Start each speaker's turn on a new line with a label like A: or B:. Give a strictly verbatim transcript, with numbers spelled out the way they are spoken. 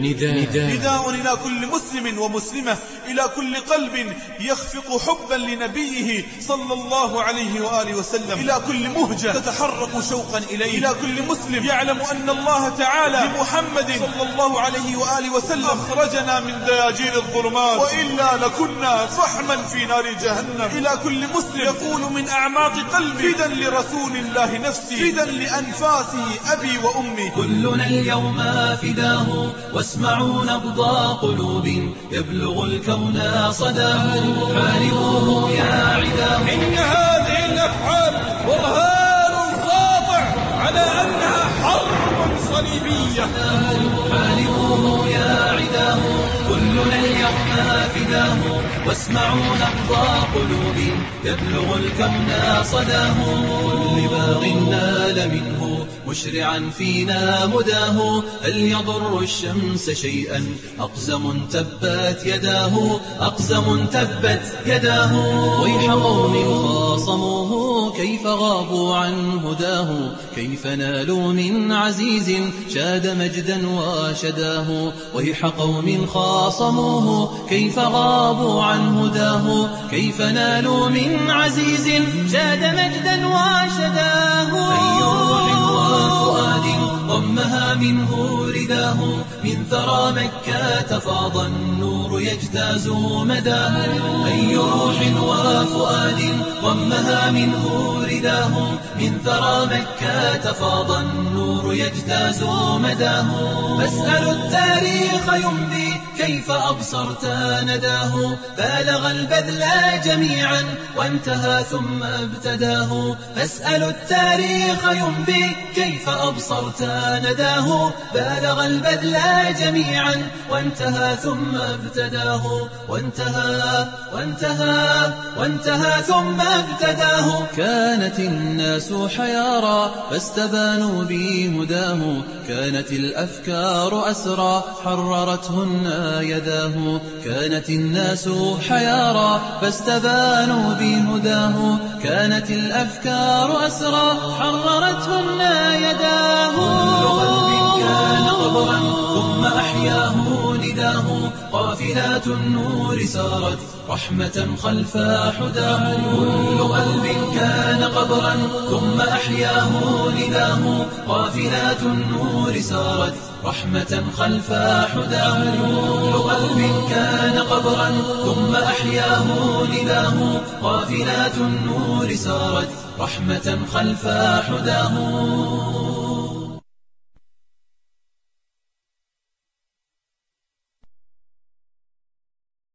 A: نداء, نداء إلى كل مسلم ومسلمة، إلى كل قلب يخفق حبا لنبيه صلى الله عليه وآله وسلم، إلى كل مهجة تتحرك شوقا إليه، إلى كل مسلم يعلم أن الله تعالى بمحمد صلى الله عليه وآله وسلم أخرجنا من دياجير الظلمات، وإلا لكنا فحما في نار جهنم. إلى كل مسلم يقول من أعماق قلبي فدا لرسول الله نفسي، فدا لأنفاسه أبي وأمي.
B: كلنا اليوم فداه، واسمعوا نبض قلوب يبلغ الكون صداه. حاربوه يا عداه،
C: إن هذه الأفعال برهان ساطع على أنها حرب صليبية.
B: حاربوه يا عداه، كلنا اليوم فداه، واسمعوا نبض قلوب يبلغ الكون صداه. كل باغ نال منه مشرعا فينا مداه، هل يضر الشمس شيئا أقزم تبت يداه، أقزم تبت يداه. ويح قوم خاصموه كيف غابوا عن هداه، كيف نالوا من عزيز شاد مجدا وشداه. ويح قوم خاصموه كيف غابوا عن هداه، كيف نالوا من عزيز شاد مجدا وشداه. أي روح وفؤاد ضمها منه رداه، من ثرى مكة فاض النور يجتاز مداه. أي روح وفؤاد ضمها منه رداه، من ثرى مكة فاض النور يجتاز مداه. فاسألوا التاريخ يمضي كيف أبصرت نداه، بالغ البذل جميعا وانتهى ثم ابتداه. فاسألوا التاريخ يمضي كيف أبصرت نداه، بالغ البذل جميعا وانتهى ثم ابتداه. وانتهى وانتهى وانتهى ثم ابتداه. كانت الناس حيارى فاستبانوا بهداه، كانت الأفكار أسرى حررتهن يداه. كانت الناس حيارى فاستبانوا بهداه، كانت الأفكار أسرى حررتهن يداه. كل قلب كان قبرا ثم أحياه نداه، قافلات النور سارت رحمة خلف حداه. كل قلب كان قبرا ثم أحياه نداه، قافلات النور سارت رحمة خلف حداه. كل قلب كان قبرا ثم أحياه نداه، قافلات النور سارت رحمة خلف حداه.